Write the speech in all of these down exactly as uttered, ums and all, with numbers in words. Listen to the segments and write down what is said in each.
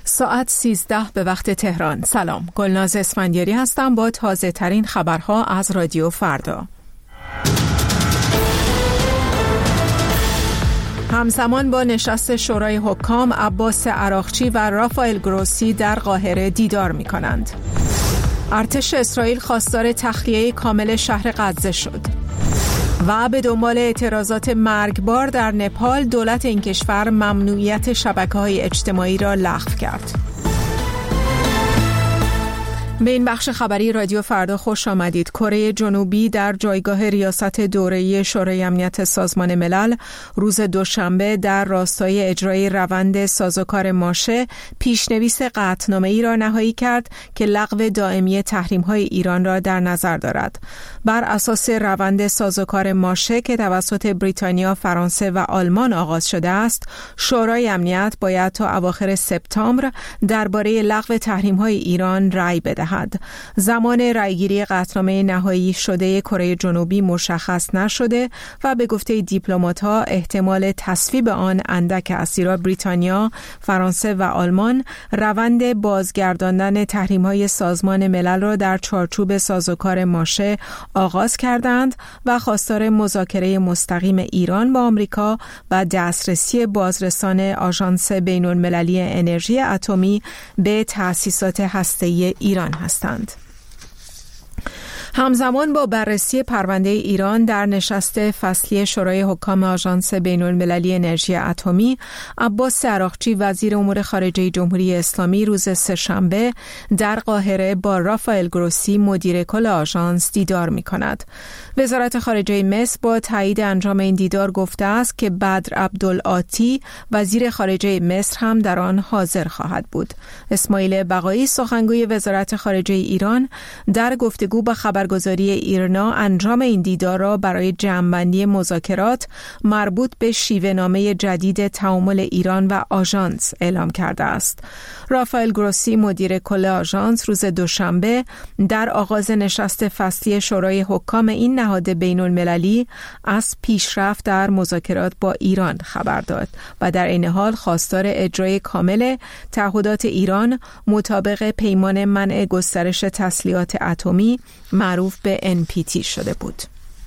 ساعت سیزده به وقت تهران. سلام، گلناز اسفندیاری هستم با تازه ترین خبرها از رادیو فردا. همزمان با نشست شورای حکام، عباس عراقچی و رافائل گروسی در قاهره دیدار می کنند. ارتش اسرائیل خواستار تخلیه کامل شهر غزه شد. و به دنبال اعتراضات مرگبار در نپال، دولت این کشور ممنوعیت شبکه‌های اجتماعی را لغو کرد. به این بخش خبری رادیو فردا خوش آمدید. کره جنوبی در جایگاه ریاست دوره‌ای شورای امنیت سازمان ملل روز دوشنبه در راستای اجرای روند سازوکار ماشه پیشنویس قطعنامه‌ای را نهایی کرد که لغو دائمی تحریم‌های ایران را در نظر دارد. بر اساس روند سازوکار ماشه که توسط بریتانیا، فرانسه و آلمان آغاز شده است، شورای امنیت باید تا اواخر سپتامبر درباره لغو تحریم‌های ایران رأی بدهد. زمان رأیگیری قطعنامه نهایی شده کره جنوبی مشخص نشده و به گفته دیپلمات‌ها احتمال تصویب آن اندک است، زیرا بریتانیا، فرانسه و آلمان روند بازگرداندن تحریم‌های سازمان ملل را در چارچوب سازوکار ماشه آغاز کردند و خواستار مذاکره مستقیم ایران با آمریکا و دسترسی بازرسان آژانس بین‌المللی انرژی اتمی به تأسیسات هسته‌ای ایران هستند. همزمان با بررسی پرونده ایران در نشست فصلی شورای حکام آژانس بین‌المللی انرژی اتمی، عباس عراقچی وزیر امور خارجه جمهوری اسلامی روز سه‌شنبه در قاهره با رافائل گروسی مدیر کل آژانس دیدار می‌کند. وزارت خارجه مصر با تایید انجام این دیدار گفته است که بدر عبدالعاطی وزیر خارجه مصر هم در آن حاضر خواهد بود. اسماعیل بقایی سخنگوی وزارت خارجه ایران در گفتگو با خبرگزاری ایرنا انجام این دیدار را برای جمع‌بندی مذاکرات مربوط به شیوه‌نامه جدید تعامل ایران و آژانس اعلام کرده است. رافائل گروسی مدیر کل آژانس روز دوشنبه در آغاز نشست فصلی شورای حکام این نهاد بین‌المللی از پیشرفت در مذاکرات با ایران خبر داد و در این حال خواستار اجرای کامل تعهدات ایران مطابق پیمان منع گسترش تسلیحات اتمی معروف به ان پی تی شده بود.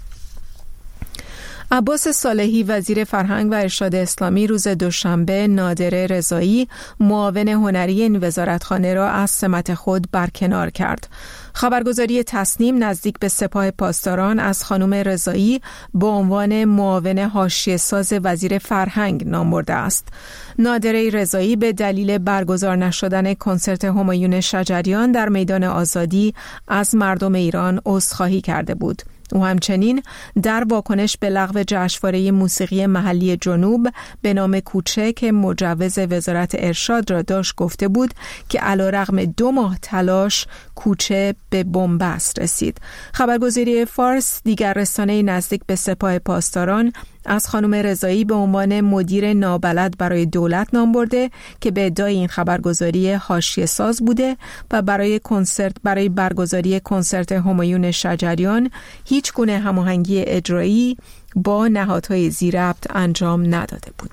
عباس صالحی وزیر فرهنگ و ارشاد اسلامی روز دوشنبه نادره رضایی معاون هنری این وزارتخانه را از سمت خود برکنار کرد. خبرگزاری تصنیم نزدیک به سپاه پاسداران از خانم رضایی به عنوان معاون حاشیه ساز وزیر فرهنگ نام برده است. نادره رضایی به دلیل برگزار نشدن کنسرت همایون شجریان در میدان آزادی از مردم ایران عذرخواهی کرده بود. او همچنین در واکنش به لغو جشنواره موسیقی محلی جنوب به نام کوچه که مجوز وزارت ارشاد را داشت گفته بود که علیرغم دو ماه تلاش کوچه به بنبست رسید. خبرگزاری فارس دیگر رسانه نزدیک به سپاه پاسداران از خانم رضایی به عنوان مدیر نابلد برای دولت نام برده که به ادعای این خبرگزاری حاشیه ساز بوده و برای کنسرت برای برگزاری کنسرت همایون شجریان هیچ گونه هماهنگی اجرایی با نهادهای ذی‌ربط انجام نداده بود.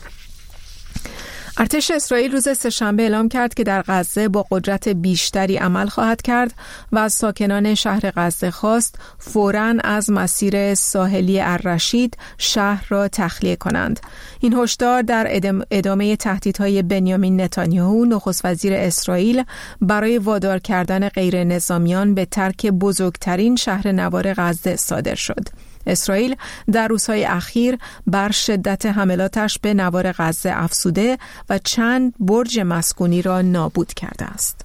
ارتش اسرائیل روز سه‌شنبه اعلام کرد که در غزه با قدرت بیشتری عمل خواهد کرد و از ساکنان شهر غزه خواست فوراً از مسیر ساحلی الرشید شهر را تخلیه کنند. این هشدار در ادامه تهدیدهای بنیامین نتانیاهو نخست وزیر اسرائیل برای وادار کردن غیر نظامیان به ترک بزرگترین شهر نوار غزه صادر شد. اسرائیل در روزهای اخیر بر شدت حملاتش به نوار غزه افزوده و چند برج مسکونی را نابود کرده است.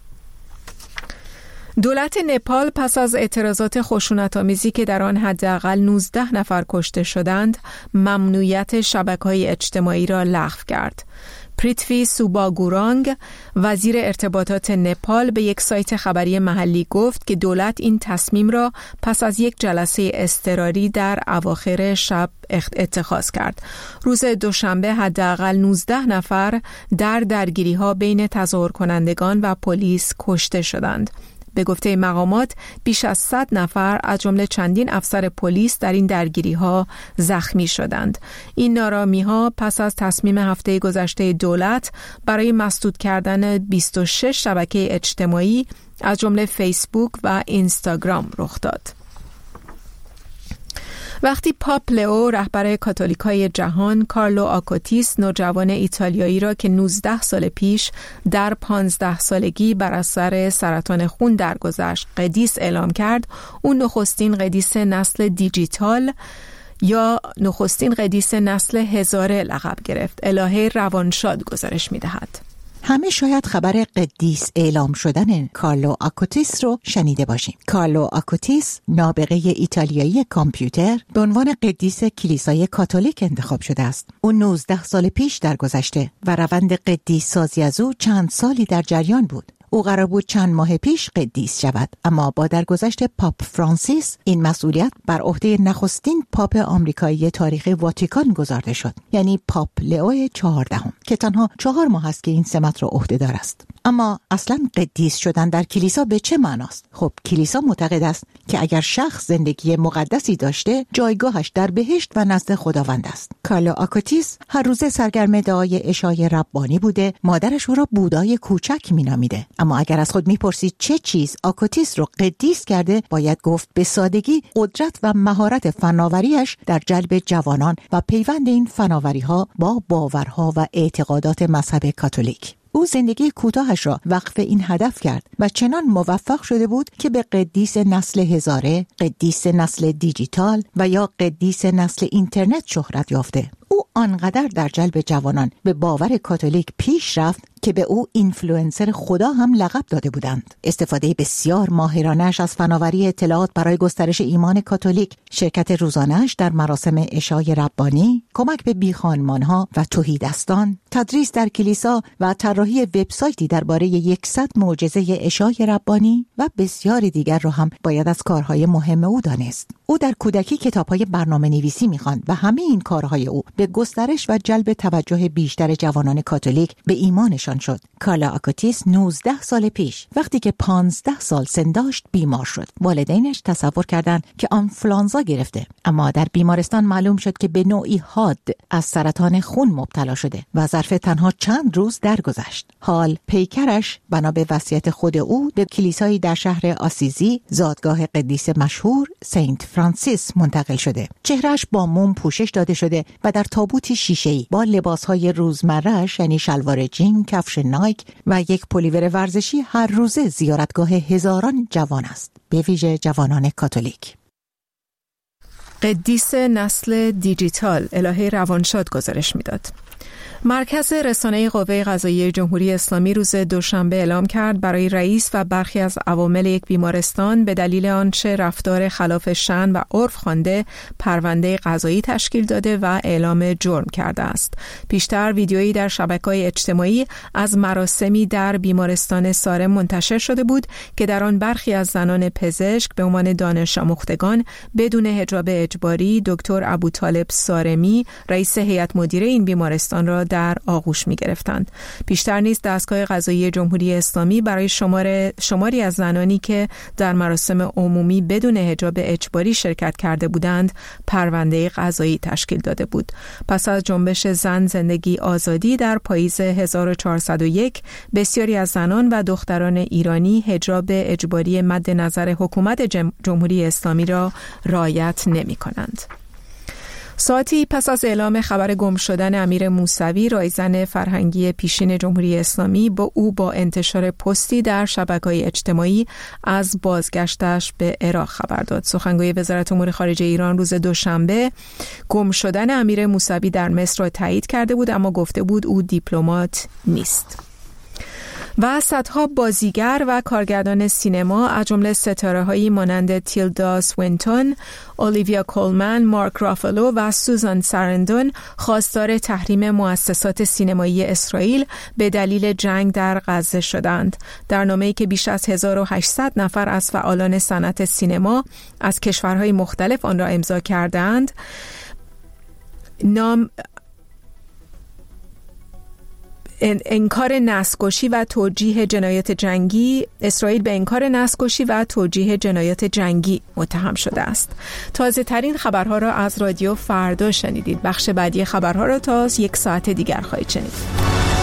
دولت نپال پس از اعتراضات خشونت‌آمیزی که در آن حداقل نوزده نفر کشته شدند، ممنوعیت شبکه‌های اجتماعی را لغو کرد. پریتوی سوباگورانگ وزیر ارتباطات نپال به یک سایت خبری محلی گفت که دولت این تصمیم را پس از یک جلسه اضطراری در اواخر شب اتخاذ کرد. روز دوشنبه حداقل نوزده نفر در درگیری‌ها بین تظاهر کنندگان و پلیس کشته شدند. به گفته مقامات بیش از صد نفر از جمله چندین افسر پلیس در این درگیری‌ها زخمی شدند. این نارامی‌ها پس از تصمیم هفته گذشته دولت برای مسدود کردن بیست و شش شبکه اجتماعی از جمله فیسبوک و اینستاگرام رخ داد. وقتی پاپ لئو رهبر کاتولیکای جهان کارلو آکوتیس نوجوان ایتالیایی را که نوزده سال پیش در پانزده سالگی بر اثر سرطان خون درگذشت قدیس اعلام کرد، اون نخستین قدیس نسل دیجیتال یا نخستین قدیس نسل هزاره لقب گرفت. الهه روانشاد گزارش می‌دهد. همه شاید خبر قدیس اعلام شدن کارلو آکوتیس رو شنیده باشیم. کارلو آکوتیس نابغه ایتالیایی کامپیوتر به عنوان قدیس کلیسای کاتولیک انتخاب شده است. او نوزده سال پیش درگذشته و روند قدیس سازی از او چند سالی در جریان بود. او قرار بود چند ماه پیش قدیس شود، اما با درگذشت پاپ فرانسیس این مسئولیت بر عهده نخستین پاپ آمریکایی تاریخ واتیکان گذارده شد، یعنی پاپ لئو چهاردهم که تنها چهار ماه است که این سمت را عهده‌دار است. اما اصلا قدیس شدن در کلیسا به چه معناست؟ خب کلیسا معتقد است که اگر شخص زندگی مقدسی داشته، جایگاهش در بهشت و نزد خداوند است. کارلو آکوتیس هر روز سرگرم دعای عشای ربانی بوده. مادرش او را بودای کوچک مینامیده. اما اگر از خود میپرسید چه چیز آکوتیس رو قدیس کرده، باید گفت به سادگی قدرت و مهارت فناوریش در جلب جوانان و پیوند این فناوری‌ها با باورها و اعتقادات مذهب کاتولیک. او زندگی کوتاهش را وقف این هدف کرد و چنان موفق شده بود که به قدیس نسل هزاره، قدیس نسل دیجیتال و یا قدیس نسل اینترنت شهرت یافته. او آنقدر در جلب جوانان به باور کاتولیک پیش رفت که به او اینفلوئنسر خدا هم لقب داده بودند. استفاده بسیار ماهرانه‌اش از فناوری اطلاعات برای گسترش ایمان کاتولیک، شرکت روزانه‌اش در مراسم عشای ربانی، کمک به بیخانمان‌ها و تهیدستان، تدریس در کلیسا و طراحی وبسایتی درباره صد معجزه عشای ربانی و بسیار دیگر را هم باید از کارهای مهم او دانست. او در کودکی کتاب‌های برنامه‌نویسی می‌خواند و همه این کارهای او به گسترش و جلب توجه بیشتر جوانان کاتولیک به ایمانشان شد. کارلو آکوتیس نوزده سال پیش وقتی که پانزده سال سن داشت بیمار شد. والدینش تصور کردند که آنفلانزا گرفته، اما در بیمارستان معلوم شد که به نوعی حاد از سرطان خون مبتلا شده و ظرف تنها چند روز درگذشت. حال پیکرش بنا به وصیت خود او به کلیسایی در شهر آسیزی، زادگاه قدیس مشهور سنت فرانسیس منتقل شده. چهرهش با موم پوشش داده شده و در تابوتی شیشه‌ای با لباسهای روزمره‌اش یعنی شلوار جین، کفش نایک و یک پلیور ورزشی هر روزه زیارتگاه هزاران جوان است، به ویژه جوانان کاتولیک. قدیس نسل دیجیتال الهه روانشاد گزارش میداد. مرکز رسانه قوه قضاییه جمهوری اسلامی روز دوشنبه اعلام کرد برای رئیس و برخی از عوامل یک بیمارستان به دلیل آنچه رفتار خلاف شأن و عرف خوانده پرونده قضایی تشکیل داده و اعلام جرم کرده است. پیشتر ویدیویی در شبکه‌های اجتماعی از مراسمی در بیمارستان سارم منتشر شده بود که در آن برخی از زنان پزشک به عنوان دانش آموختگان بدون حجاب اجباری دکتر ابوطالب سارمی رئیس هیئت مدیره این بیمارستان را در آغوش می گرفتند. پیشتر نیز دستگاه قضایی جمهوری اسلامی برای شمار شماری از زنانی که در مراسم عمومی بدون حجاب اجباری شرکت کرده بودند پرونده قضایی تشکیل داده بود. پس از جنبش زن زندگی آزادی در پاییز هزار و چهارصد و یک بسیاری از زنان و دختران ایرانی حجاب اجباری مد نظر حکومت جمهوری اسلامی را رعایت نمی کنند. ساعتی پس از اعلام خبر گم شدن امیر موسوی، رایزن فرهنگی پیشین جمهوری اسلامی، با او با انتشار پستی در شبکه‌های اجتماعی از بازگشتش به عراق خبر داد. سخنگوی وزارت امور خارجه ایران روز دوشنبه گم شدن امیر موسوی در مصر را تایید کرده بود، اما گفته بود او دیپلمات نیست. و صدها بازیگر و کارگردان سینما از جمله ستاره‌هایی مانند تیلدا سوینتون، اولیویا کولمن، مارک رافالو و سوزان سارندون خواستار تحریم مؤسسات سینمایی اسرائیل به دلیل جنگ در غزه شدند. در نامه‌ای که بیش از هزار و هشتصد نفر از فعالان صنعت سینما از کشورهای مختلف آن را امضا کردند، نام انکار نسل‌کشی و توجیه جنایت جنگی، اسرائیل به انکار نسل‌کشی و توجیه جنایت جنگی متهم شده است. تازه ترین خبرها را از رادیو فردا شنیدید. بخش بعدی خبرها را تا یک ساعت دیگر خواهید شنید.